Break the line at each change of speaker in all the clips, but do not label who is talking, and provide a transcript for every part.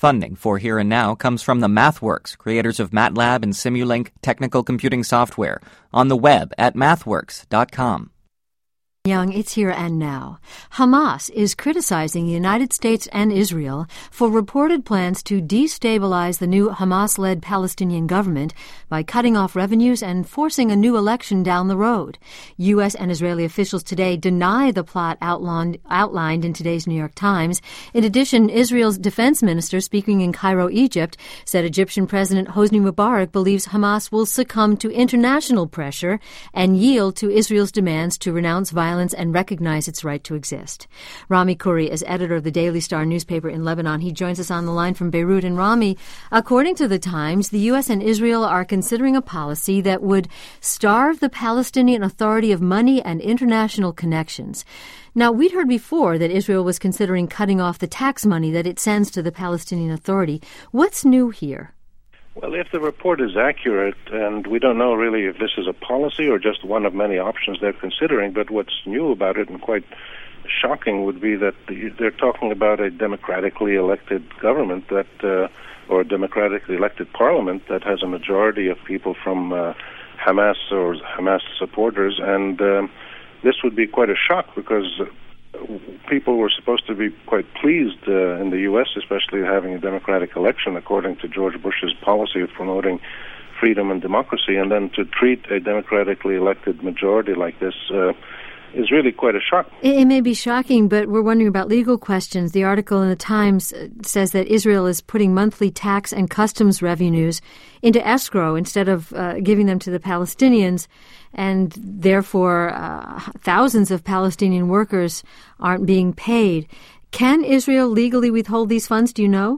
Funding for Here and Now comes from the MathWorks, creators of MATLAB and Simulink technical computing software, on the web at mathworks.com.
Young, it's Here and Now. Hamas is criticizing the United States and Israel for reported plans to destabilize the new Hamas-led Palestinian government by cutting off revenues and forcing a new election down the road. U.S. and Israeli officials today deny the plot outlined in today's New York Times. In addition, Israel's defense minister, speaking in Cairo, Egypt, said Egyptian President Hosni Mubarak believes Hamas will succumb to international pressure and yield to Israel's demands to renounce violence and recognize its right to exist. Rami Khouri is editor of the Daily Star newspaper in Lebanon. He joins us on the line from Beirut. And Rami, according to the Times, the U.S. and Israel are considering a policy that would starve the Palestinian Authority of money and international connections. Now, we'd heard before that Israel was considering cutting off the tax money that it sends to the Palestinian Authority. What's new here?
Well, if the report is accurate, and we don't know really if this is a policy or just one of many options they're considering, but what's new about it and quite shocking would be that they're talking about a democratically elected government or a democratically elected parliament that has a majority of people from Hamas or Hamas supporters, and this would be quite a shock because people were supposed to be quite pleased in the U.S., especially having a democratic election according to George Bush's policy of promoting freedom and democracy, and then to treat a democratically elected majority like this is really quite a shock.
It may be shocking, but we're wondering about legal questions. The article in the Times says that Israel is putting monthly tax and customs revenues into escrow instead of giving them to the Palestinians, and therefore thousands of Palestinian workers aren't being paid. Can Israel legally withhold these funds, do you know?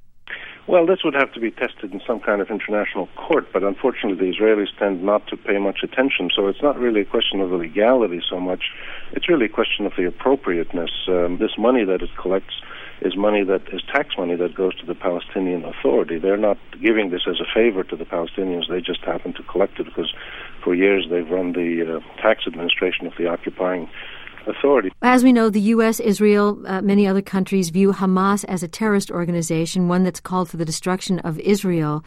Well, this would have to be tested in some kind of international court, but unfortunately the Israelis tend not to pay much attention, so it's not really a question of the legality so much. It's really a question of the appropriateness. This money that it collects is money that is tax money that goes to the Palestinian Authority. They're not giving this as a favor to the Palestinians. They just happen to collect it because for years they've run the tax administration of the occupying authority.
As we know, the U.S., Israel, many other countries view Hamas as a terrorist organization, one that's called for the destruction of Israel.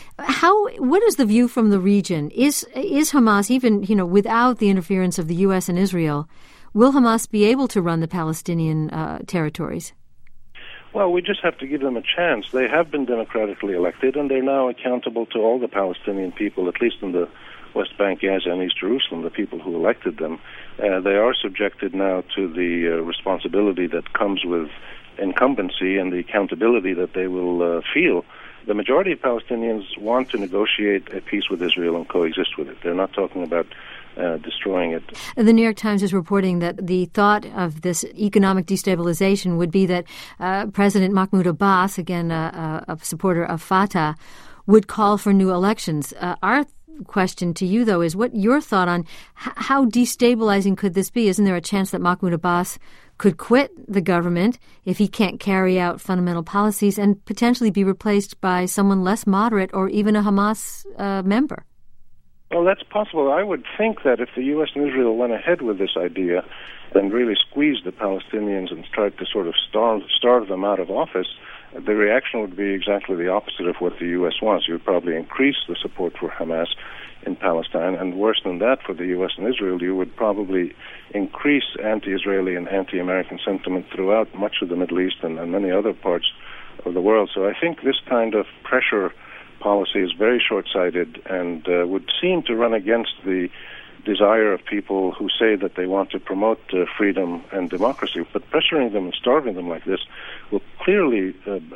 What is the view from the region? Is Hamas, even without the interference of the U.S. and Israel, will Hamas be able to run the Palestinian territories?
Well, we just have to give them a chance. They have been democratically elected, and they're now accountable to all the Palestinian people, at least in the West Bank, Gaza, and East Jerusalem, the people who elected them. They are subjected now to the responsibility that comes with incumbency and the accountability that they will feel. The majority of Palestinians want to negotiate a peace with Israel and coexist with it. They're not talking about destroying it.
The New York Times is reporting that the thought of this economic destabilization would be that President Mahmoud Abbas, again a supporter of Fatah, would call for new elections. Our question to you, though, is what your thought on how destabilizing could this be? Isn't there a chance that Mahmoud Abbas could quit the government if he can't carry out fundamental policies and potentially be replaced by someone less moderate or even a Hamas member?
Well, that's possible. I would think that if the U.S. and Israel went ahead with this idea and really squeezed the Palestinians and tried to sort of starve them out of office, the reaction would be exactly the opposite of what the U.S. wants. You would probably increase the support for Hamas in Palestine, and worse than that, for the U.S. and Israel, you would probably increase anti-Israeli and anti-American sentiment throughout much of the Middle East and many other parts of the world. So I think this kind of pressure policy is very short-sighted and would seem to run against the desire of people who say that they want to promote freedom and democracy. But pressuring them and starving them like this will clearly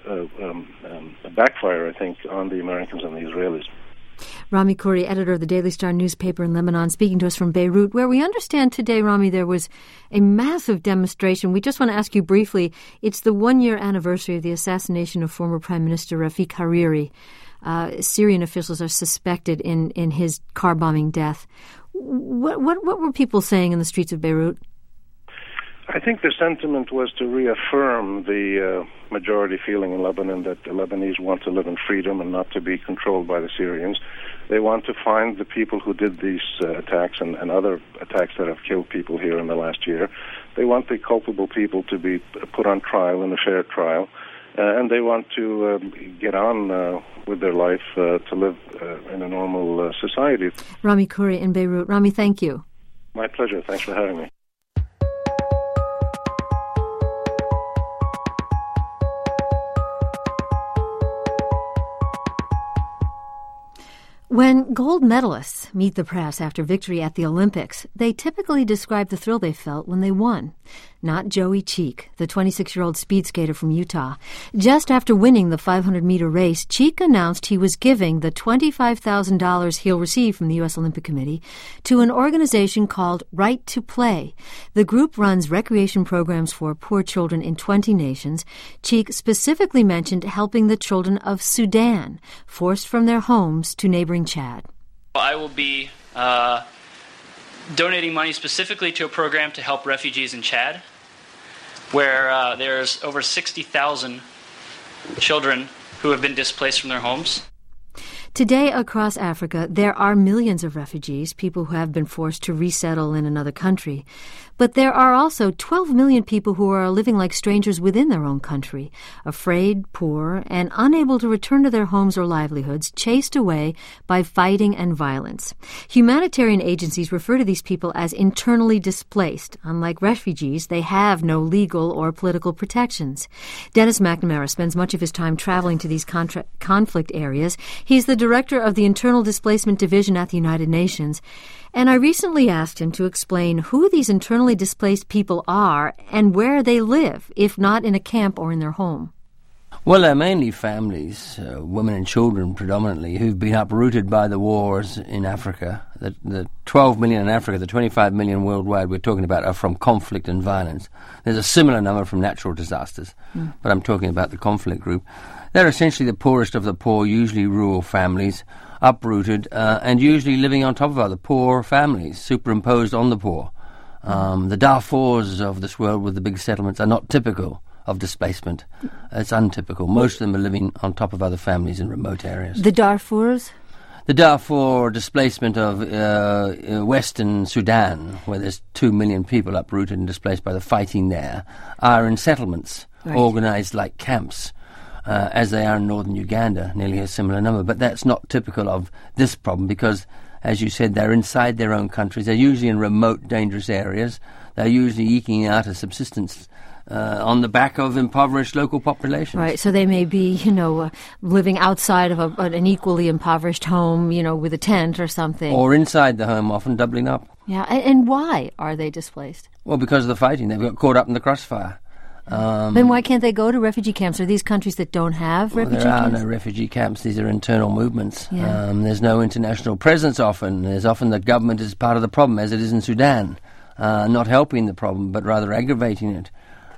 backfire, I think, on the Americans and the Israelis.
Rami Khouri, editor of the Daily Star newspaper in Lebanon, speaking to us from Beirut, where we understand today, Rami, there was a massive demonstration. We just want to ask you briefly, it's the one-year anniversary of the assassination of former Prime Minister Rafik Hariri. Syrian officials are suspected in his car-bombing death. What were people saying in the streets of Beirut?
I think the sentiment was to reaffirm the majority feeling in Lebanon that the Lebanese want to live in freedom and not to be controlled by the Syrians. They want to find the people who did these attacks and other attacks that have killed people here in the last year. They want the culpable people to be put on trial in a fair trial. and they want to get on with their life to live in a normal society.
Rami Khouri in Beirut. Rami, thank you.
My pleasure. Thanks for having me.
When gold medalists meet the press after victory at the Olympics, they typically describe the thrill they felt when they won. Not Joey Cheek, the 26-year-old speed skater from Utah. Just after winning the 500-meter race, Cheek announced he was giving the $25,000 he'll receive from the U.S. Olympic Committee to an organization called Right to Play. The group runs recreation programs for poor children in 20 nations. Cheek specifically mentioned helping the children of Sudan, forced from their homes to neighboring Chad.
I will be donating money specifically to a program to help refugees in Chad, where there's over 60,000 children who have been displaced from their homes.
Today, across Africa, there are millions of refugees, people who have been forced to resettle in another country. But there are also 12 million people who are living like strangers within their own country, afraid, poor, and unable to return to their homes or livelihoods, chased away by fighting and violence. Humanitarian agencies refer to these people as internally displaced. Unlike refugees, they have no legal or political protections. Dennis McNamara spends much of his time traveling to these conflict areas. He's the director of the Internal Displacement Division at the United Nations. And I recently asked him to explain who these internally displaced people are and where they live, if not in a camp or in their home.
Well, they're mainly families, women and children predominantly, who've been uprooted by the wars in Africa. The 12 million in Africa, the 25 million worldwide we're talking about are from conflict and violence. There's a similar number from natural disasters, but I'm talking about the conflict group. They're essentially the poorest of the poor, usually rural families, uprooted and usually living on top of other poor families, superimposed on the poor. The Darfurs of this world with the big settlements are not typical of displacement. It's untypical. Most of them are living on top of other families in remote areas.
The Darfurs?
The Darfur displacement of western Sudan, where there's 2 million people uprooted and displaced by the fighting there, are in settlements, organized like camps. As they are in northern Uganda, nearly a similar number. But that's not typical of this problem because, as you said, they're inside their own countries. They're usually in remote, dangerous areas. They're usually eking out a subsistence on the back of impoverished local populations.
Right, so they may be, living outside of an equally impoverished home, with a tent or something.
Or inside the home, often doubling up.
Yeah, and why are they displaced?
Well, because of the fighting. They've got caught up in the crossfire.
Then why can't they go to refugee camps? Are these countries that don't have refugee camps?
There are no refugee camps. These are internal movements.
Yeah.
There's no international presence often. There's often the government is part of the problem, as it is in Sudan, not helping the problem, but rather aggravating it.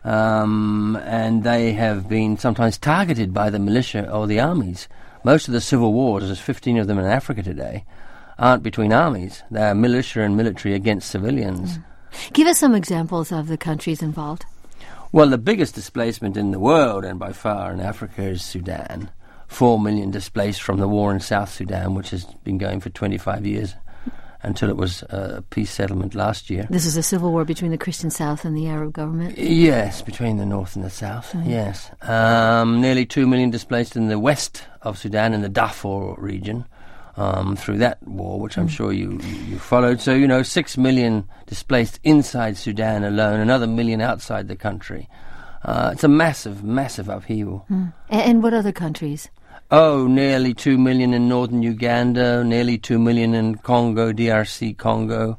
And they have been sometimes targeted by the militia or the armies. Most of the civil wars, there's 15 of them in Africa today, aren't between armies. They're militia and military against civilians.
Give us some examples of the countries involved.
Well, the biggest displacement in the world, and by far in Africa, is Sudan. 4 million displaced from the war in South Sudan, which has been going for 25 years until it was a peace settlement last year.
This is a civil war between the Christian South and the Arab government?
Yes, between the North and the South, yes. Nearly 2 million displaced in the west of Sudan, in the Darfur region. Through that war, which I'm sure you followed. So, 6 million displaced inside Sudan alone, another million outside the country. It's a massive, massive upheaval.
And what other countries?
Oh, nearly 2 million in northern Uganda, nearly 2 million in Congo, DRC Congo.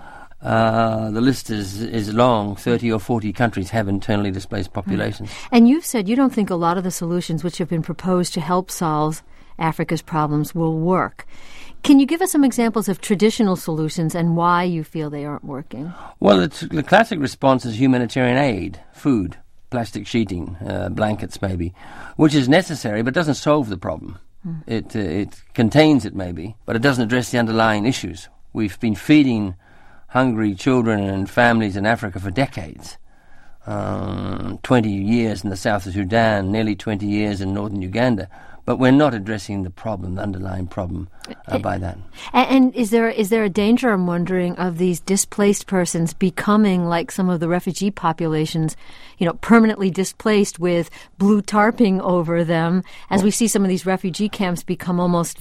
The list is long. 30 or 40 countries have internally displaced populations.
And you've said you don't think a lot of the solutions which have been proposed to help solve Africa's problems will work. Can you give us some examples of traditional solutions and why you feel they aren't working?
Well, the classic response is humanitarian aid, food, plastic sheeting, blankets maybe, which is necessary but doesn't solve the problem. It contains it maybe, but it doesn't address the underlying issues. We've been feeding hungry children and families in Africa for decades. 20 years in the south of Sudan, nearly 20 years in northern Uganda. But we're not addressing the problem, the underlying problem, by that.
And is there a danger, I'm wondering, of these displaced persons becoming like some of the refugee populations, permanently displaced with blue tarping over them, as we see some of these refugee camps become almost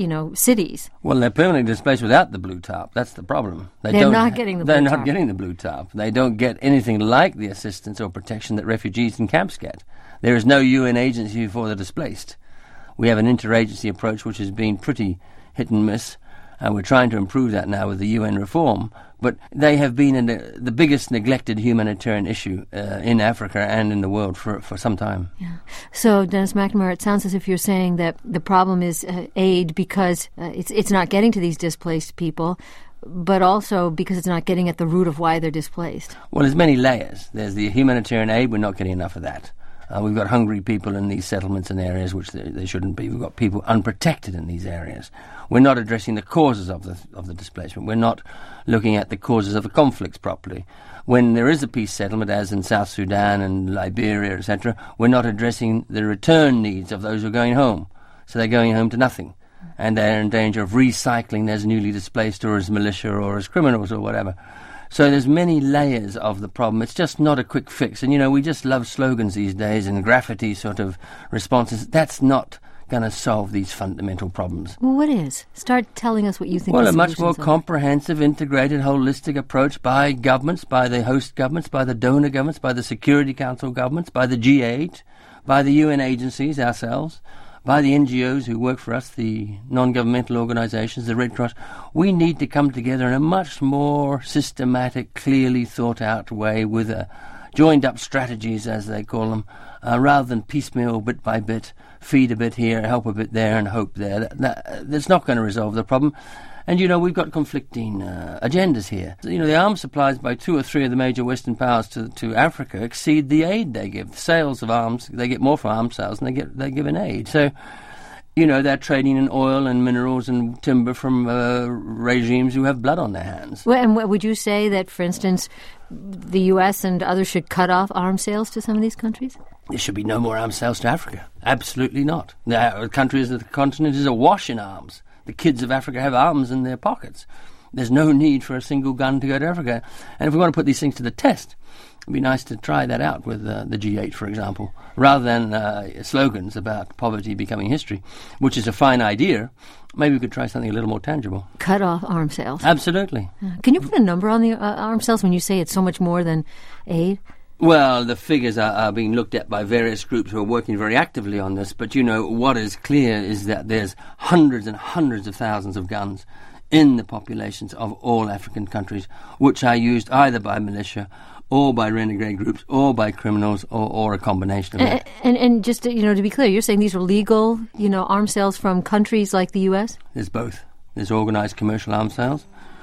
cities?
Well, they're permanently displaced without the blue tarp. That's the problem.
They're not getting the blue tarp.
They're not getting the blue tarp. They don't get anything like the assistance or protection that refugees in camps get. There is no UN agency for the displaced. We have an interagency approach which has been pretty hit and miss, and we're trying to improve that now with the UN reform. But they have been the biggest neglected humanitarian issue in Africa and in the world for some time.
Yeah. So, Dennis McNamara, it sounds as if you're saying that the problem is aid because it's not getting to these displaced people, but also because it's not getting at the root of why they're displaced.
Well, there's many layers. There's the humanitarian aid. We're not getting enough of that. We've got hungry people in these settlements and areas which they shouldn't be. We've got people unprotected in these areas. We're not addressing the causes of the displacement. We're not looking at the causes of the conflicts properly. When there is a peace settlement, as in South Sudan and Liberia, etc., we're not addressing the return needs of those who are going home. So they're going home to nothing. And they're in danger of recycling as newly displaced or as militia or as criminals or whatever. So there's many layers of the problem. It's just not a quick fix. And, we just love slogans these days and graffiti sort of responses. That's not going to solve these fundamental problems.
Well, what is? Start telling us what you think.
Well, a much more comprehensive, integrated, holistic approach by governments, by the host governments, by the donor governments, by the Security Council governments, by the G8, by the UN agencies, ourselves, by the NGOs who work for us, the non-governmental organizations, the Red Cross. We need to come together in a much more systematic, clearly thought-out way with joined-up strategies, as they call them, rather than piecemeal, bit by bit, feed a bit here, help a bit there, and hope there. That's not going to resolve the problem. And, we've got conflicting agendas here. The arms supplies by 2 or 3 of the major Western powers to Africa exceed the aid they give. The sales of arms, they get more for arms sales than they give in aid. So, they're trading in oil and minerals and timber from regimes who have blood on their hands.
Well, and would you say that, for instance, the U.S. and others should cut off arms sales to some of these countries?
There should be no more arms sales to Africa. Absolutely not. The continent is awash in arms. The kids of Africa have arms in their pockets. There's no need for a single gun to go to Africa. And if we want to put these things to the test, it'd be nice to try that out with the G8, for example, rather than slogans about poverty becoming history, which is a fine idea. Maybe we could try something a little more tangible.
Cut off arms sales.
Absolutely.
Can you put a number on the arms sales when you say it's so much more than aid?
Well, the figures are being looked at by various groups who are working very actively on this, but what is clear is that there's hundreds and hundreds of thousands of guns in the populations of all African countries, which are used either by militia or by renegade groups or by criminals or a combination of that. And
just to be clear, you're saying these are legal, arms sales from countries like the U.S.?
There's both. There's organised commercial arms sales.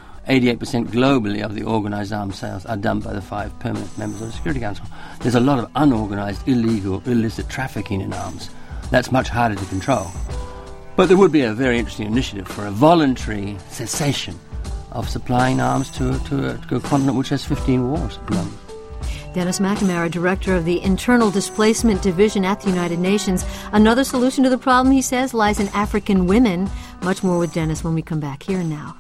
88% globally of the organised arms sales are done by the 5 permanent members of the Security Council. There's a lot of unorganised, illegal, illicit trafficking in arms. That's much harder to control. But there would be a very interesting initiative for a voluntary cessation of supplying arms to a continent which has 15 wars at the moment.
Dennis McNamara, Director of the Internal Displacement Division at the United Nations. Another solution to the problem, he says, lies in African women. Much more with Dennis when we come back here and now.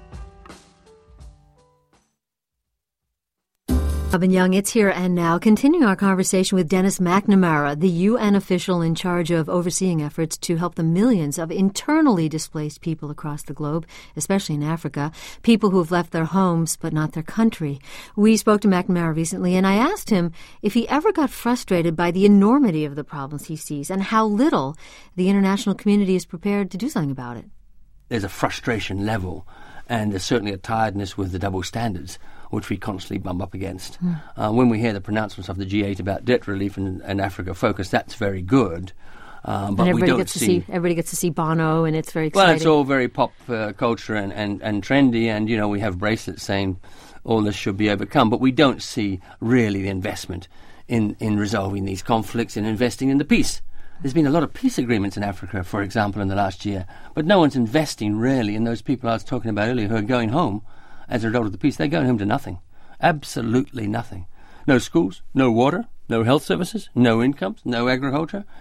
Robin Young, It's Here and Now, continuing our conversation with Dennis McNamara, the UN official in charge of overseeing efforts to help the millions of internally displaced people across the globe, especially in Africa, people who have left their homes but not their country. We spoke to McNamara recently, and I asked him if he ever got frustrated by the enormity of the problems he sees and how little the international community is prepared to do something about it.
There's a frustration level, and there's certainly a tiredness with the double standards, which we constantly bump up against. When we hear the pronouncements of the G8 about debt relief and Africa focus, that's very good. But we don't see...
Everybody gets to see Bono, and it's very exciting.
Well, it's all very pop culture and trendy, and, we have bracelets saying all this should be overcome, but we don't see really the investment in resolving these conflicts and investing in the peace. There's been a lot of peace agreements in Africa, for example, in the last year, but no one's investing really in those people I was talking about earlier who are going home as a result of the peace. They're going home to nothing. Absolutely nothing. No schools, no water, no health services, no incomes, no agriculture.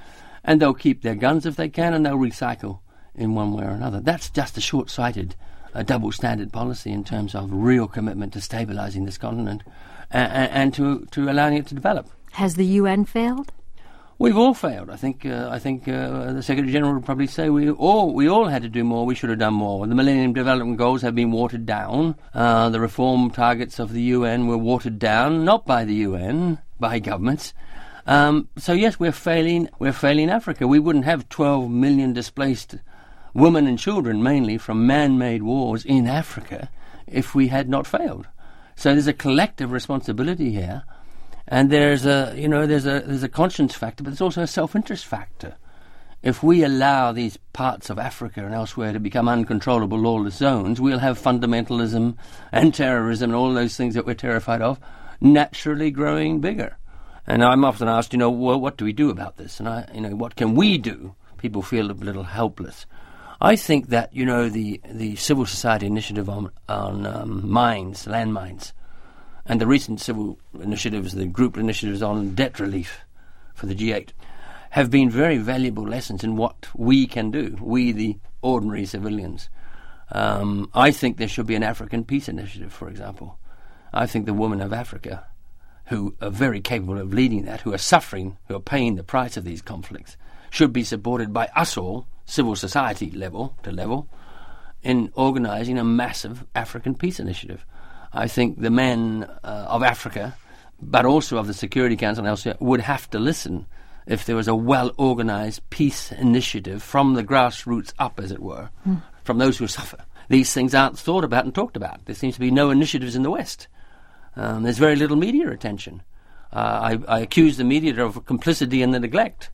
And they'll keep their guns if they can, and they'll recycle in one way or another. That's just a short-sighted, double-standard policy in terms of real commitment to stabilizing this continent and to allowing it to develop.
Has the UN failed?
We've all failed. I think the Secretary General would probably say we all had to do more. We should have done more. The Millennium Development Goals have been watered down. The reform targets of the UN were watered down, not by the UN, by governments. So yes, we're failing. We're failing Africa. We wouldn't have 12 million displaced women and children, mainly from man-made wars in Africa, if we had not failed. So there's a collective responsibility here. And there's a conscience factor, but there's also a self-interest factor. If we allow these parts of Africa and elsewhere to become uncontrollable lawless zones, we'll have fundamentalism and terrorism and all those things that we're terrified of naturally growing bigger. And I'm often asked, well, what do we do about this? And what can we do? People feel a little helpless. I think that the civil society initiative on mines, landmines, and the recent civil initiatives, the group initiatives on debt relief for the G8, have been very valuable lessons in what we can do, we the ordinary civilians. I think there should be an African peace initiative, for example. I think the women of Africa, who are very capable of leading that, who are suffering, who are paying the price of these conflicts, should be supported by us all, civil society level to level, in organising a massive African peace initiative. I think the men of Africa, but also of the Security Council and elsewhere, would have to listen if there was a well-organised peace initiative from the grassroots up, as it were, from those who suffer. These things aren't thought about and talked about. There seems to be no initiatives in the West. There's very little media attention. I accuse the media of complicity in the neglect.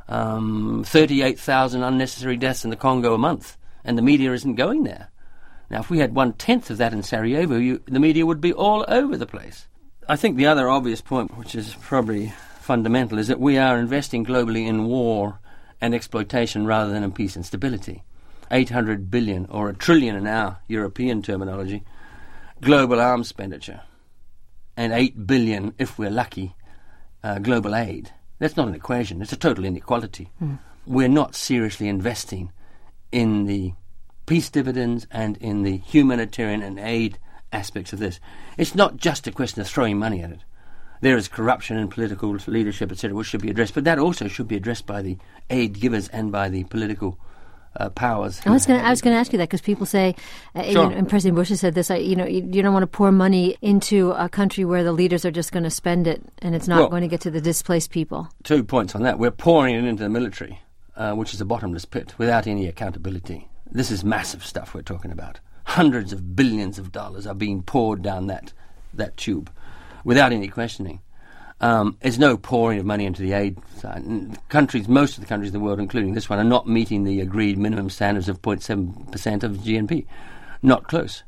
38,000 unnecessary deaths in the Congo a month, and the media isn't going there. Now, if we had 1/10 of that in Sarajevo, the media would be all over the place. I think the other obvious point, which is probably fundamental, is that we are investing globally in war and exploitation rather than in peace and stability. 800 billion, or $1 trillion in our European terminology, global arms expenditure, and 8 billion, if we're lucky, global aid. That's not an equation. It's a total inequality. We're not seriously investing in the peace dividends and in the humanitarian and aid aspects of this. It's not just a question of throwing money at it. There is corruption in political leadership, etc., which should be addressed, but that also should be addressed by the aid givers and by the political powers.
I was going to ask you that, because people say,
Sure.
And President Bush has said this, you don't want to pour money into a country where the leaders are just going to spend it and it's not going to get to the displaced people.
2 points on that. We're pouring it into the military, which is a bottomless pit, without any accountability. This is massive stuff we're talking about. Hundreds of billions of dollars are being poured down that tube without any questioning. There's no pouring of money into the aid side. Most of the countries in the world, including this one, are not meeting the agreed minimum standards of 0.7% of GNP. Not close.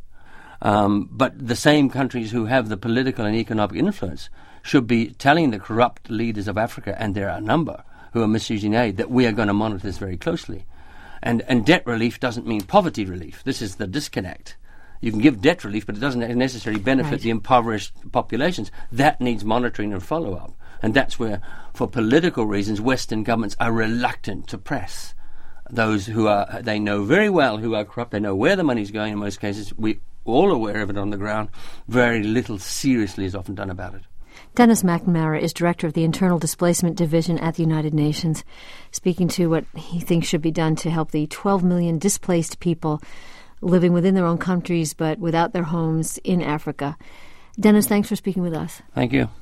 But the same countries who have the political and economic influence should be telling the corrupt leaders of Africa, and there are a number who are misusing aid, that we are going to monitor this very closely. And debt relief doesn't mean poverty relief. This is the disconnect. You can give debt relief, but it doesn't necessarily benefit the impoverished populations. That needs monitoring and follow-up. And that's where, for political reasons, Western governments are reluctant to press those who they know very well who are corrupt. They know where the money's going in most cases. We're all aware of it on the ground. Very little seriously is often done about it.
Dennis McNamara is director of the Internal Displacement Division at the United Nations, speaking to what he thinks should be done to help the 12 million displaced people living within their own countries but without their homes in Africa. Dennis, thanks for speaking with us.
Thank you.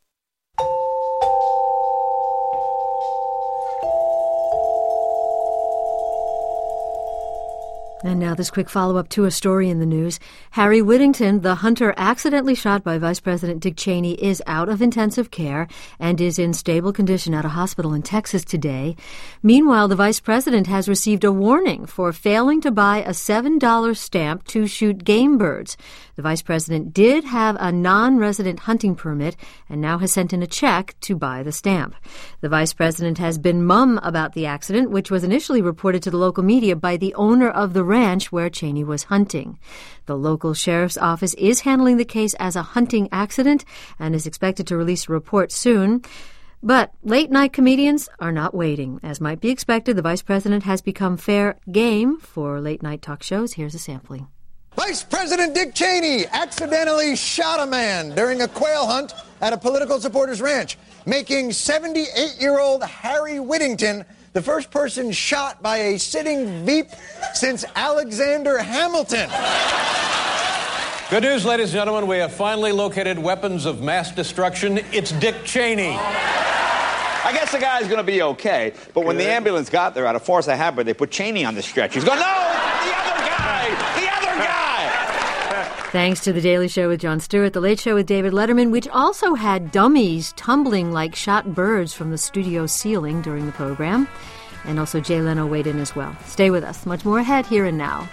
And now this quick follow-up to a story in the news. Harry Whittington, the hunter accidentally shot by Vice President Dick Cheney, is out of intensive care and is in stable condition at a hospital in Texas today. Meanwhile, the Vice President has received a warning for failing to buy a $7 stamp to shoot game birds. The Vice President did have a non-resident hunting permit and now has sent in a check to buy the stamp. The Vice President has been mum about the accident, which was initially reported to the local media by the owner of the ranch where Cheney was hunting. The local sheriff's office is handling the case as a hunting accident and is expected to release a report soon. But late-night comedians are not waiting. As might be expected, the vice president has become fair game for late-night talk shows. Here's a sampling.
Vice President Dick Cheney accidentally shot a man during a quail hunt at a political supporter's ranch, making 78-year-old Harry Whittington the first person shot by a sitting Veep since Alexander Hamilton.
Good news, ladies and gentlemen. We have finally located weapons of mass destruction. It's Dick Cheney.
I guess the guy's going to be okay. But when the ambulance got there, out of force of habit, they put Cheney on the stretcher. He's going, no, the other guy, the other guy.
Thanks to The Daily Show with Jon Stewart, The Late Show with David Letterman, which also had dummies tumbling like shot birds from the studio ceiling during the program. And also Jay Leno weighed in as well. Stay with us. Much more ahead here and now.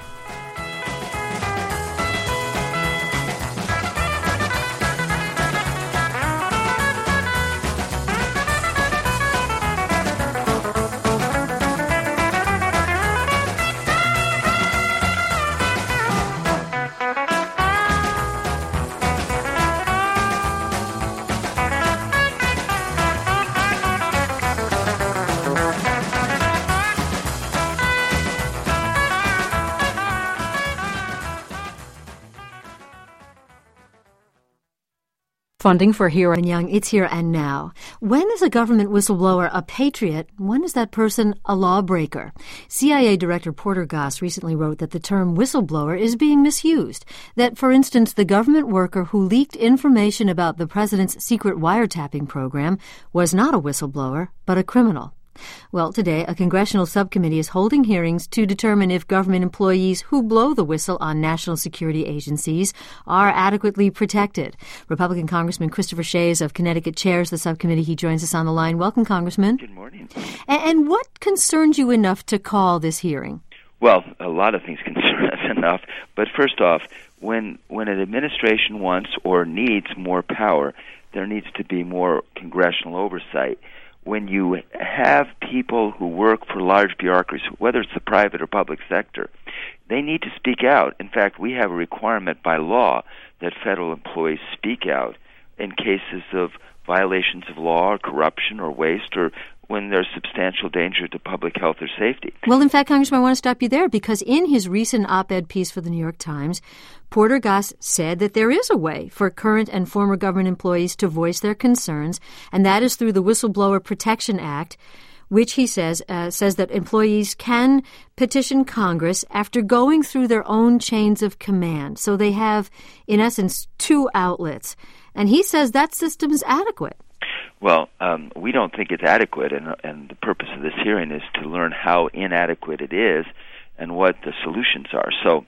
Funding for Hero and Young, it's here and now. When is a government whistleblower a patriot? When is that person a lawbreaker? CIA Director Porter Goss recently wrote that the term whistleblower is being misused. That, for instance, the government worker who leaked information about the president's secret wiretapping program was not a whistleblower, but a criminal. Well, today, a congressional subcommittee is holding hearings to determine if government employees who blow the whistle on national security agencies are adequately protected. Republican Congressman Christopher Shays of Connecticut chairs the subcommittee. He joins us on the line. Welcome, Congressman.
Good morning.
And what concerns you enough to call this hearing?
Well, a lot of things concern us enough. But first off, when an administration wants or needs more power, there needs to be more congressional oversight. When you have people who work for large bureaucracies, whether it's the private or public sector, they need to speak out. In fact, we have a requirement by law that federal employees speak out in cases of violations of law or corruption or waste or when there's substantial danger to public health or safety.
Well, in fact, Congressman, I want to stop you there because in his recent op-ed piece for the New York Times, Porter Goss said that there is a way for current and former government employees to voice their concerns, and that is through the Whistleblower Protection Act, which he says that employees can petition Congress after going through their own chains of command. So they have, in essence, two outlets. And he says that system is adequate.
Well, we don't think it's adequate, and the purpose of this hearing is to learn how inadequate it is and what the solutions are. So,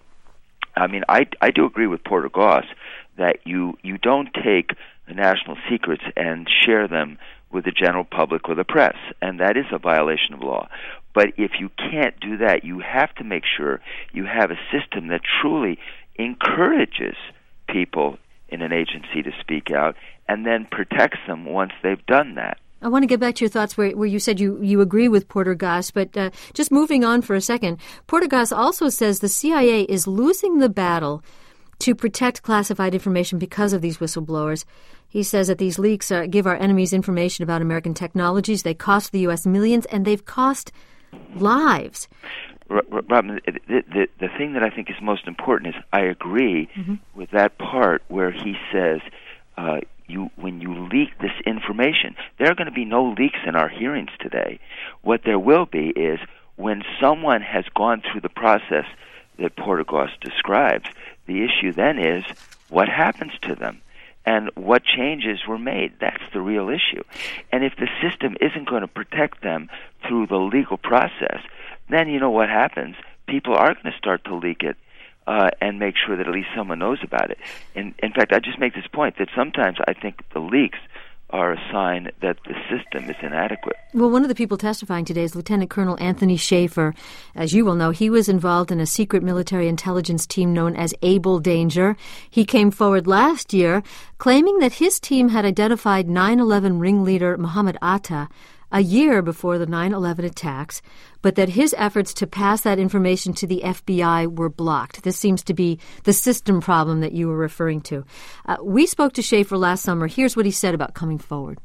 I mean, I do agree with Porter Goss that you don't take the national secrets and share them with the general public or the press, and that is a violation of law. But if you can't do that, you have to make sure you have a system that truly encourages people in an agency to speak out and then protects them once they've done that.
I want to get back to your thoughts where you said you agree with Porter Goss, but just moving on for a second, Porter Goss also says the CIA is losing the battle to protect classified information because of these whistleblowers. He says that these leaks give our enemies information about American technologies. They cost the U.S. millions, and they've cost lives.
Robin, the thing that I think is most important is I agree with that part where he says when you leak this information, there are going to be no leaks in our hearings today. What there will be is when someone has gone through the process that Porter Goss describes, the issue then is what happens to them and what changes were made. That's the real issue. And if the system isn't going to protect them through the legal process, then you know what happens. People are going to start to leak it and make sure that at least someone knows about it. And in fact, I just make this point that sometimes I think the leaks are a sign that the system is inadequate.
Well, one of the people testifying today is Lieutenant Colonel Anthony Schaefer. As you will know, he was involved in a secret military intelligence team known as Able Danger. He came forward last year claiming that his team had identified 9/11 ringleader Mohammed Atta a year before the 9/11 attacks, but that his efforts to pass that information to the FBI were blocked. This seems to be the system problem that you were referring to. We spoke to Schaefer last summer. Here's what he said about coming forward.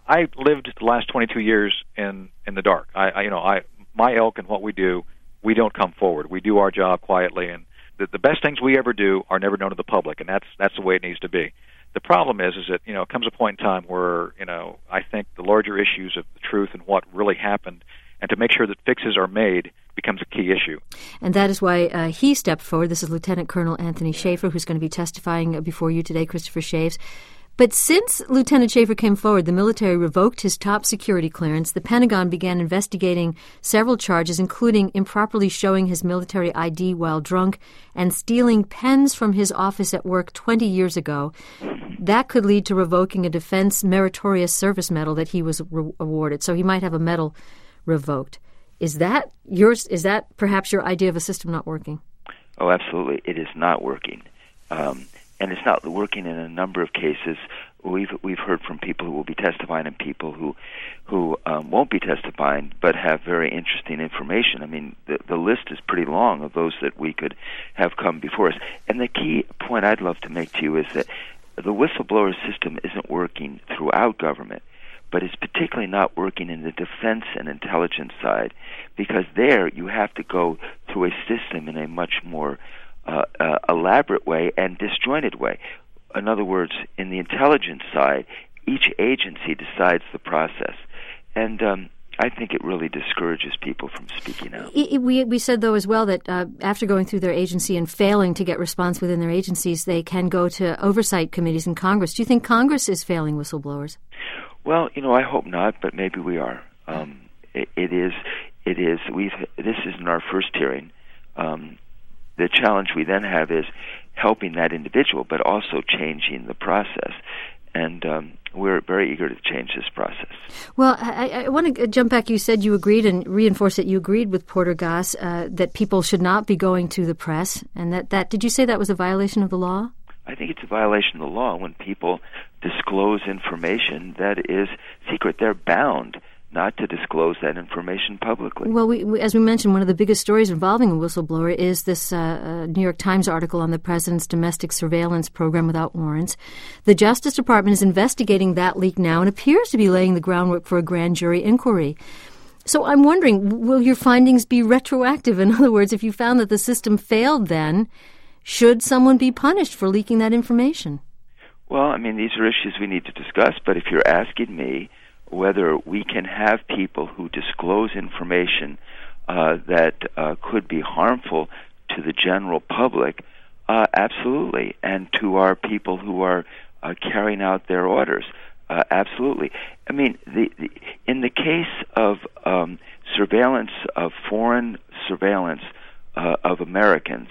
I lived the last 22 years in the dark. My ilk and what we do, we don't come forward. We do our job quietly, and the best things we ever do are never known to the public, and that's the way it needs to be. The problem is that it comes a point in time where I think the larger issues of the truth and what really happened, and to make sure that fixes are made, becomes a key issue.
And that is why he stepped forward. This is Lieutenant Colonel Anthony Shaffer, who's going to be testifying before you today, Christopher Shaves. But since Lieutenant Shaffer came forward, the military revoked his top security clearance. The Pentagon began investigating several charges, including improperly showing his military ID while drunk and stealing pens from his office at work 20 years ago. That could lead to revoking a Defense Meritorious Service Medal that he was awarded. So he might have a medal revoked. Is that yours? Is that perhaps your idea of a system not working?
Oh, absolutely. It is not working. And it's not working in a number of cases. We've heard from people who will be testifying and people who won't be testifying but have very interesting information. I mean, the list is pretty long of those that we could have come before us. And the key point I'd love to make to you is that the whistleblower system isn't working throughout government, but it's particularly not working in the defense and intelligence side, because there you have to go through a system in a much more elaborate way and disjointed way. In other words, in the intelligence side, each agency decides the process. And I think it really discourages people from speaking out.
We said, though, as well, that after going through their agency and failing to get response within their agencies, they can go to oversight committees in Congress. Do you think Congress is failing whistleblowers?
Well, I hope not, but maybe we are. It is. This isn't our first hearing. The challenge we then have is helping that individual, but also changing the process. And we're very eager to change this process.
Well, I want to jump back. You said you agreed and reinforce that you agreed with Porter Goss that people should not be going to the press. And that did you say that was a violation of the law?
I think it's a violation of the law when people disclose information that is secret. They're bound not to disclose that information publicly.
Well, as we mentioned, one of the biggest stories involving a whistleblower is this New York Times article on the president's domestic surveillance program without warrants. The Justice Department is investigating that leak now and appears to be laying the groundwork for a grand jury inquiry. So I'm wondering, will your findings be retroactive? In other words, if you found that the system failed then, should someone be punished for leaking that information?
Well, I mean, these are issues we need to discuss, but if you're asking me whether we can have people who disclose information that could be harmful to the general public, absolutely, and to our people who are carrying out their orders, absolutely. I mean, in the case of surveillance, of foreign surveillance of Americans,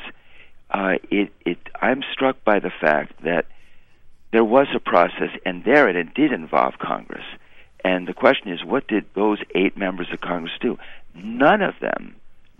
I'm struck by the fact that there was a process, and it did involve Congress. And the question is, what did those 8 members of Congress do? None of them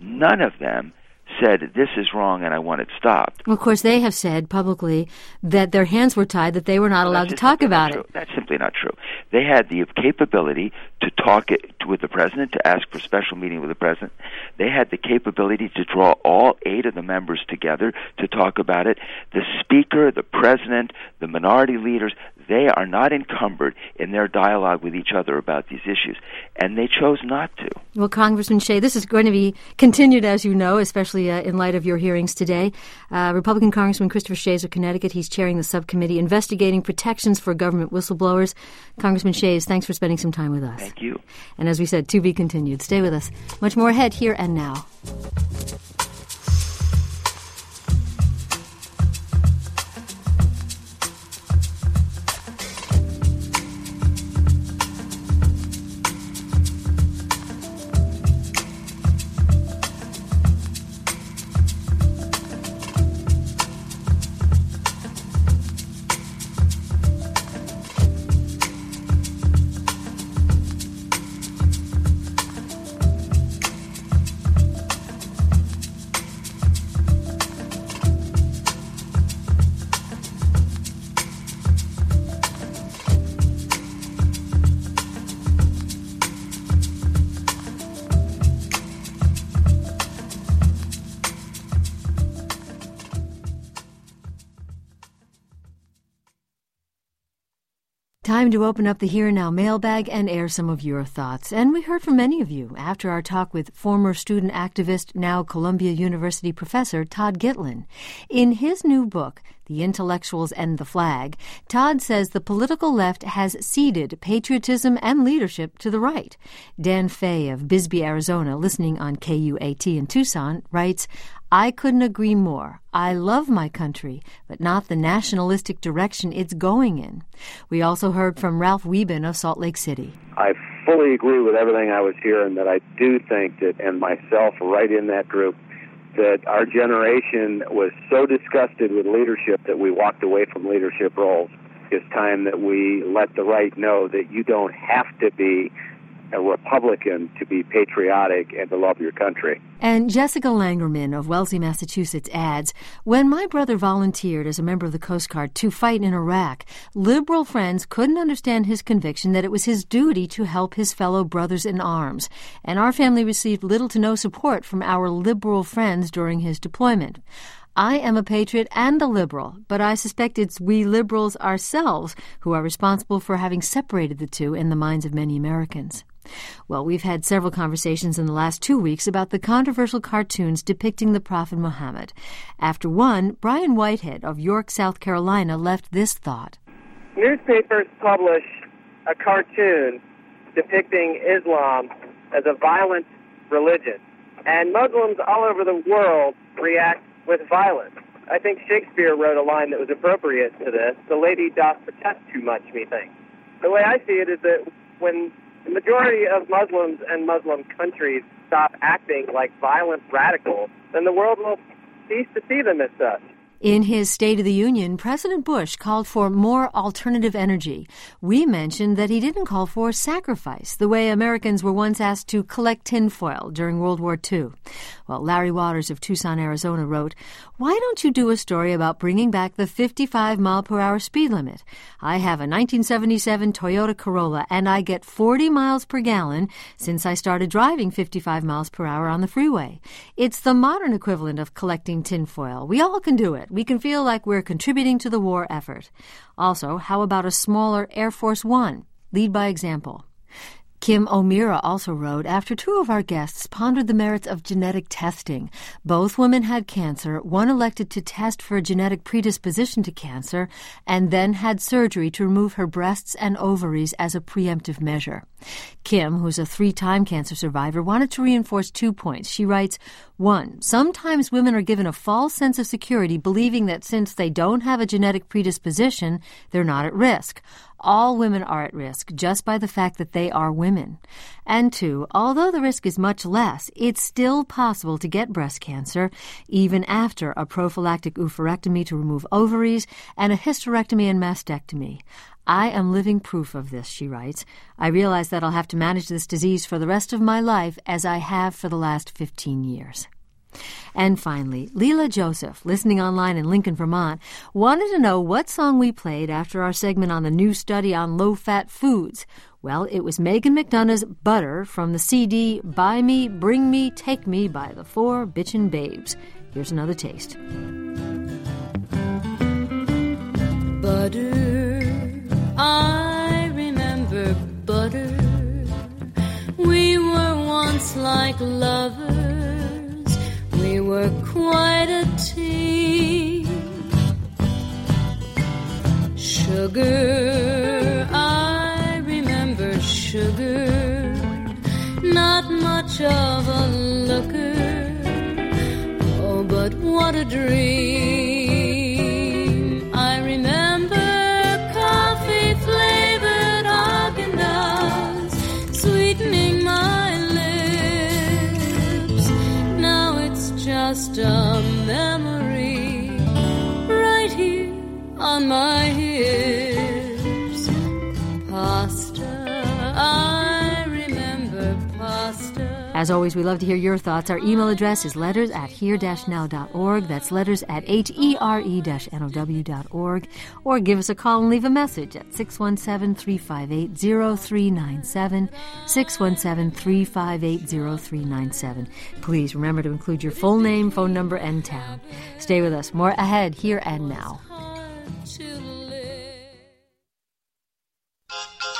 said, this is wrong and I want it stopped.
Well, of course, they have said publicly that their hands were tied, that they were not allowed to talk about it.
That's simply not true. They had the capability to talk with the president, to ask for a special meeting with the president. They had the capability to draw all 8 of the members together to talk about it. The speaker, the president, the minority leaders, they are not encumbered in their dialogue with each other about these issues, and they chose not to.
Well, Congressman Shea, this is going to be continued, as you know, especially in light of your hearings today. Republican Congressman Christopher Shays of Connecticut, he's chairing the subcommittee investigating protections for government whistleblowers. Congressman Shays, thanks for spending some time with us.
Thank you.
And as we said, to be continued. Stay with us. Much more ahead here and now. Time to open up the Here and Now mailbag and air some of your thoughts. And we heard from many of you after our talk with former student activist, now Columbia University professor Todd Gitlin. In his new book, The Intellectuals and the Flag, Todd says the political left has ceded patriotism and leadership to the right. Dan Fay of Bisbee, Arizona, listening on KUAT in Tucson, writes, I couldn't agree more. I love my country, but not the nationalistic direction it's going in. We also heard from Ralph Wieben of Salt Lake City.
I fully agree with everything I was hearing, that I do think that, and myself right in that group, that our generation was so disgusted with leadership that we walked away from leadership roles. It's time that we let the right know that you don't have to be a Republican to be patriotic and to love your country.
And Jessica Langerman of Wellesley, Massachusetts adds, when my brother volunteered as a member of the Coast Guard to fight in Iraq, liberal friends couldn't understand his conviction that it was his duty to help his fellow brothers in arms. And our family received little to no support from our liberal friends during his deployment. I am a patriot and a liberal, but I suspect it's we liberals ourselves who are responsible for having separated the two in the minds of many Americans. Well, we've had several conversations in the last 2 weeks about the controversial cartoons depicting the Prophet Muhammad. After one, Brian Whitehead of York, South Carolina, left this thought.
Newspapers publish a cartoon depicting Islam as a violent religion, and Muslims all over the world react with violence. I think Shakespeare wrote a line that was appropriate to this. The lady doth protest too much, methinks. The way I see it is that when the majority of Muslims and Muslim countries stop acting like violent radicals, then the world will cease to see them as such.
In his State of the Union, President Bush called for more alternative energy. We mentioned that he didn't call for sacrifice, the way Americans were once asked to collect tinfoil during World War II. Well, Larry Waters of Tucson, Arizona wrote, why don't you do a story about bringing back the 55-mile-per-hour speed limit? I have a 1977 Toyota Corolla, and I get 40 miles per gallon since I started driving 55 miles per hour on the freeway. It's the modern equivalent of collecting tinfoil. We all can do it. We can feel like we're contributing to the war effort. Also, how about a smaller Air Force One? Lead by example. Kim O'Meara also wrote, after two of our guests pondered the merits of genetic testing. Both women had cancer, one elected to test for a genetic predisposition to cancer, and then had surgery to remove her breasts and ovaries as a preemptive measure. Kim, who's a 3-time cancer survivor, wanted to reinforce 2 points. She writes, 1. Sometimes women are given a false sense of security believing that since they don't have a genetic predisposition, they're not at risk. All women are at risk just by the fact that they are women. And 2, although the risk is much less, it's still possible to get breast cancer even after a prophylactic oophorectomy to remove ovaries and a hysterectomy and mastectomy. I am living proof of this, she writes. I realize that I'll have to manage this disease for the rest of my life as I have for the last 15 years. And finally, Leela Joseph, listening online in Lincoln, Vermont, wanted to know what song we played after our segment on the new study on low-fat foods. Well, it was Megan McDonough's Butter from the CD Buy Me, Bring Me, Take Me by the Four Bitchin' Babes. Here's another taste.
Butter, I remember butter. We were once like lovers. We were quite a team. Sugar, I remember sugar. Not much of a looker. Oh, but what a dream. I remember coffee-flavored Haagen-Dazs sweetening my lips. Now it's just a memory right here on my hips. Pasta, I remember pasta.
As always, we love to hear your thoughts. Our email address is letters@here-now.org. That's letters@here-now.org. Or give us a call and leave a message at 617-358-0397, 617-358-0397. Please remember to include your full name, phone number, and town. Stay with us. More ahead, Here and Now.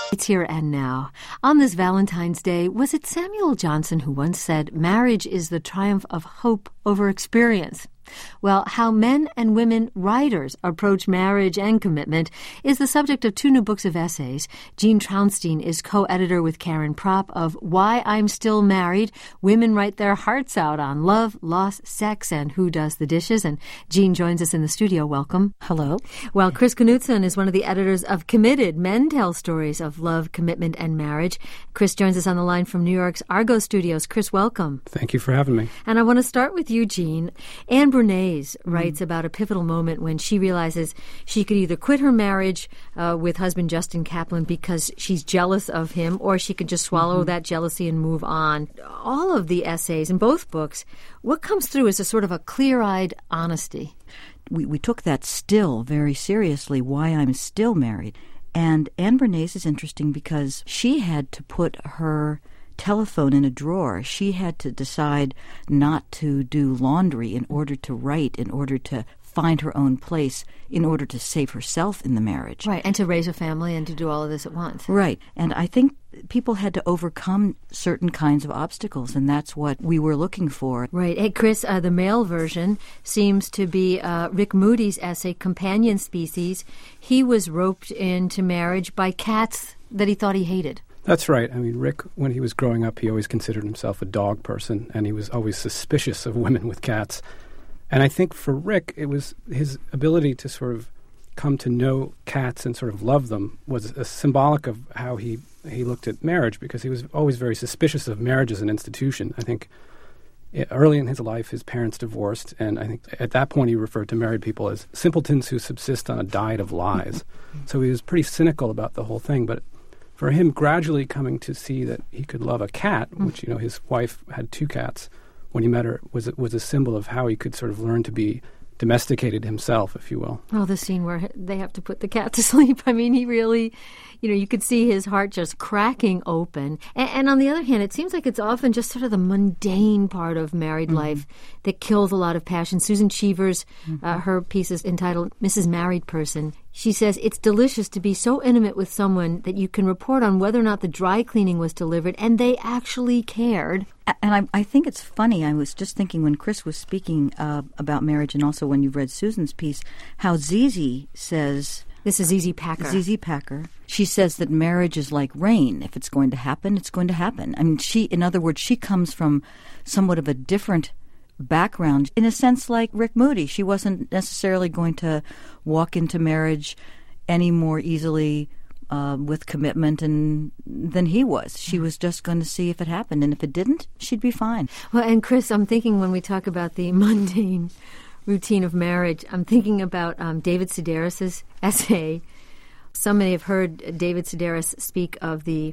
It's here and now. On this Valentine's Day, was it Samuel Johnson who once said, "Marriage is the triumph of hope over experience"? Well, how men and women writers approach marriage and commitment is the subject of 2 new books of essays. Jean Traunstein is co-editor with Karen Propp of Why I'm Still Married. Women write their hearts out on love, loss, sex, and who does the dishes. And Jean joins us in the studio. Welcome.
Hello.
Well, Chris Knutson is one of the editors of Committed. Men tell stories of love, commitment, and marriage. Chris joins us on the line from New York's Argo Studios. Chris, welcome.
Thank you for having me.
And I want to start with you, Jean. Anne Bernays writes about a pivotal moment when she realizes she could either quit her marriage with husband Justin Kaplan because she's jealous of him, or she could just swallow that jealousy and move on. All of the essays in both books, what comes through is a sort of a clear-eyed honesty.
We took that still very seriously, Why I'm Still Married. And Anne Bernays is interesting because she had to put her telephone in a drawer. She had to decide not to do laundry in order to write, in order to find her own place, in order to save herself in the marriage.
Right, and to raise a family and to do all of this at once.
Right, and I think people had to overcome certain kinds of obstacles, and that's what we were looking for.
Right. Hey, Chris, the male version seems to be Rick Moody's essay, Companion Species. He was roped into marriage by cats that he thought he hated.
That's right. I mean, Rick, when he was growing up, he always considered himself a dog person, and he was always suspicious of women with cats. And I think for Rick, it was his ability to sort of come to know cats and sort of love them was a symbolic of how he looked at marriage, because he was always very suspicious of marriage as an institution. I think early in his life, his parents divorced, and I think at that point he referred to married people as simpletons who subsist on a diet of lies. So he was pretty cynical about the whole thing, but for him, gradually coming to see that he could love a cat, which, you know, his wife had 2 cats when he met her, was a symbol of how he could sort of learn to be domesticated himself, if you will.
Oh, the scene where they have to put the cat to sleep. I mean, he really, you could see his heart just cracking open. And on the other hand, it seems like it's often just sort of the mundane part of married life that kills a lot of passion. Susan Cheever's, her piece is entitled Mrs. Married Person. She says, it's delicious to be so intimate with someone that you can report on whether or not the dry cleaning was delivered, and they actually cared.
And I think it's funny. I was just thinking when Chris was speaking about marriage, and also when you read Susan's piece, how Zizi says...
This is Zizi Packer.
Zizi Packer. She says that marriage is like rain. If it's going to happen, it's going to happen. I mean, in other words, she comes from somewhat of a different background, in a sense like Rick Moody. She wasn't necessarily going to walk into marriage any more easily with commitment than he was. She was just going to see if it happened, and if it didn't, she'd be fine.
Well, and Chris, I'm thinking when we talk about the mundane routine of marriage, I'm thinking about David Sedaris' essay. Some may have heard David Sedaris speak of the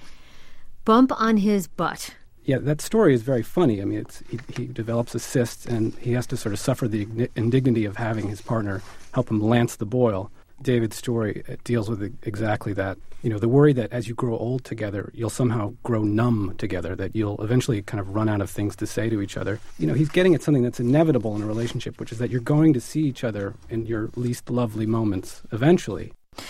bump on his butt.
Yeah, that story is very funny. I mean, he develops a cyst, and he has to sort of suffer the indignity of having his partner help him lance the boil. David's story deals with exactly that. You know, the worry that as you grow old together, you'll somehow grow numb together, that you'll eventually kind of run out of things to say to each other. You know, he's getting at something that's inevitable in a relationship, which is that you're going to see each other in your least lovely moments eventually.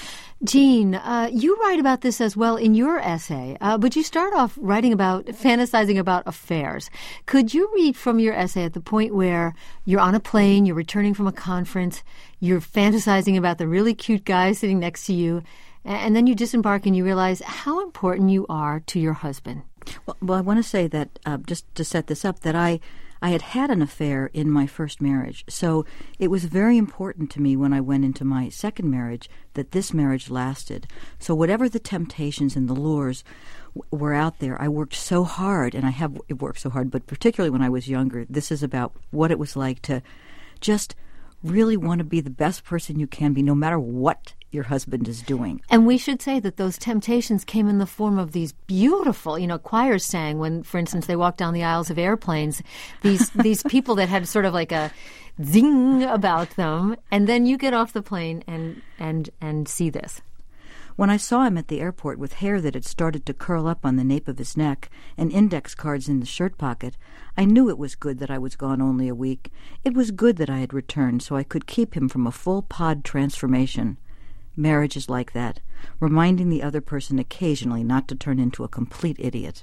Jean, you write about this as well in your essay, but you start off fantasizing about affairs. Could you read from your essay at the point where you're on a plane, you're returning from a conference, you're fantasizing about the really cute guy sitting next to you, and then you disembark and you realize how important you are to your husband?
Well, I want to say that, just to set this up, that I had an affair in my first marriage. So it was very important to me when I went into my second marriage that this marriage lasted. So whatever the temptations and the lures were out there, I worked so hard, and I have worked so hard, but particularly when I was younger, this is about what it was like to just really want to be the best person you can be, no matter what your husband is doing.
And we should say that those temptations came in the form of these beautiful, choirs sang when, for instance, they walked down the aisles of airplanes. These people that had sort of like a zing about them, and then you get off the plane and see this.
When I saw him at the airport with hair that had started to curl up on the nape of his neck and index cards in the shirt pocket, I knew it was good that I was gone only a week. It was good that I had returned so I could keep him from a full pod transformation. marriage is like that, reminding the other person occasionally not to turn into a complete idiot.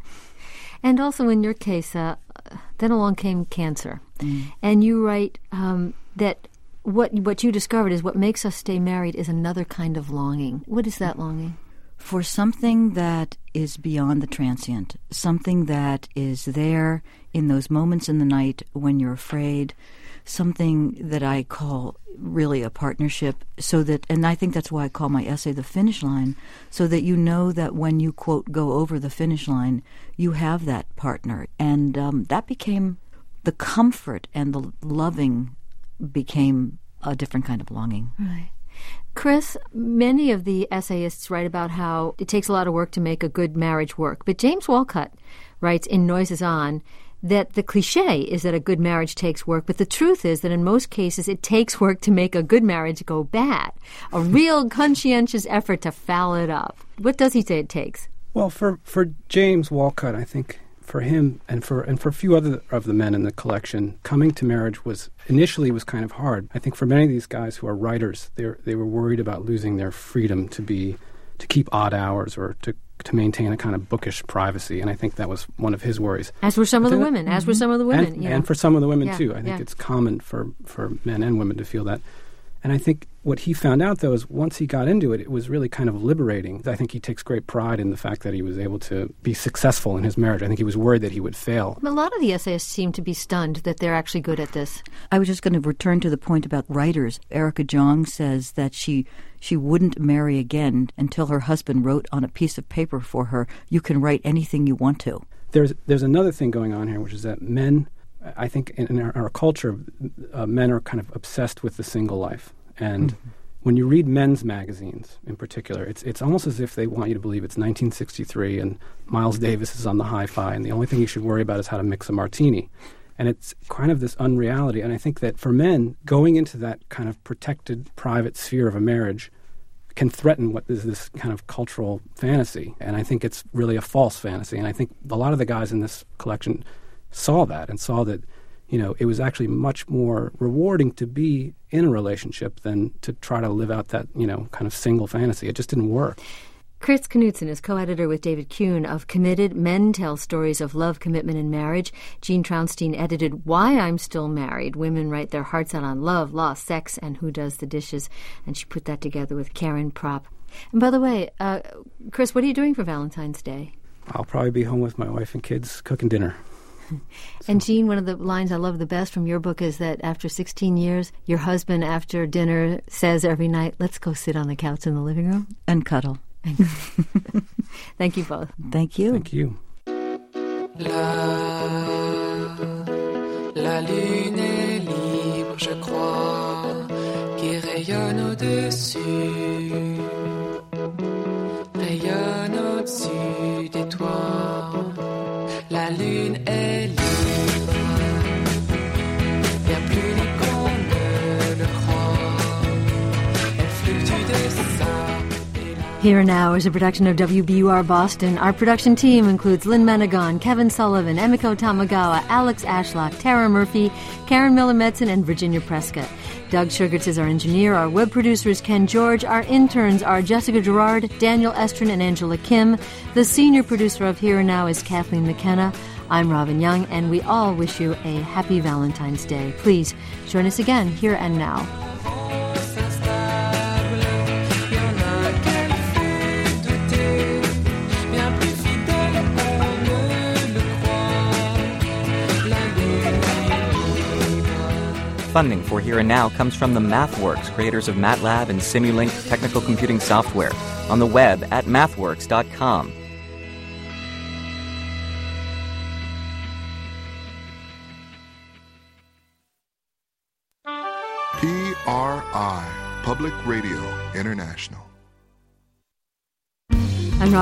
And also in your case, then along came cancer. And you write that what you discovered is what makes us stay married is another kind of longing. What is that longing?
For something that is beyond the transient, something that is there in those moments in the night when you're afraid, something that I call really a partnership, so that, and I think that's why I call my essay The Finish Line, so that you know that when you, quote, go over the finish line, you have that partner. And that became the comfort, and the loving became a different kind of longing.
Right. Chris, many of the essayists write about how it takes a lot of work to make a good marriage work. But James Wolcott writes in Noises On that the cliche is that a good marriage takes work, but the truth is that in most cases it takes work to make a good marriage go bad. A real conscientious effort to foul it up. What does he say it takes?
Well, for James Wolcott, I think for him and for a few other of the men in the collection, coming to marriage was initially kind of hard. I think for many of these guys who are writers, they were worried about losing their freedom to keep odd hours or to maintain a kind of bookish privacy, and I think that was one of his worries.
As were some of the women.
And for some of the women too. I think it's common for men and women to feel that. And I think what he found out, though, is once he got into it, it was really kind of liberating. I think he takes great pride in the fact that he was able to be successful in his marriage. I think he was worried that he would fail.
A lot of the essayists seem to be stunned that they're actually good at this.
I was just going to return to the point about writers. Erica Jong says that she wouldn't marry again until her husband wrote on a piece of paper for her, "You can write anything you want to."
There's another thing going on here, which is that men, I think in our culture, men are kind of obsessed with the single life. And when you read men's magazines in particular, it's almost as if they want you to believe it's 1963 and Miles Davis is on the hi-fi and the only thing you should worry about is how to mix a martini. And it's kind of this unreality. And I think that for men, going into that kind of protected private sphere of a marriage can threaten what is this kind of cultural fantasy. And I think it's really a false fantasy. And I think a lot of the guys in this collection saw that and saw that, you know, it was actually much more rewarding to be in a relationship than to try to live out that, you know, kind of single fantasy. It just didn't work.
Chris Knudsen is co-editor with David Kuhn of Committed: Men Tell Stories of Love, Commitment, and Marriage. Jean Traunstein edited Why I'm Still Married. Women write their hearts out on love, loss, sex, and who does the dishes. And she put that together with Karen Propp. And by the way, Chris, what are you doing for Valentine's Day?
I'll probably be home with my wife and kids cooking dinner.
And Jean, one of the lines I love the best from your book is that after 16 years, your husband after dinner says every night, "Let's go sit on the couch in the living room
and cuddle."
Thank you both.
Thank you.
Thank you.
La lune est libre, je crois, qui rayonne au-dessus, rayonne au-dessus des toits. La lune est libre, bien plus libre qu'on ne le croit. Elle fluctue de ça.
Here and Now is a production of WBUR Boston. Our production team includes Lynn Menegon, Kevin Sullivan, Emiko Tamagawa, Alex Ashlock, Tara Murphy, Karen Miller-Metzen, and Virginia Prescott. Doug Sugarts is our engineer. Our web producer is Ken George. Our interns are Jessica Gerard, Daniel Estrin, and Angela Kim. The senior producer of Here and Now is Kathleen McKenna. I'm Robin Young, and we all wish you a happy Valentine's Day. Please join us again, Here and Now.
Funding for Here and Now comes from the MathWorks, creators of MATLAB and Simulink technical computing software, on the web at mathworks.com.
PRI, Public Radio International.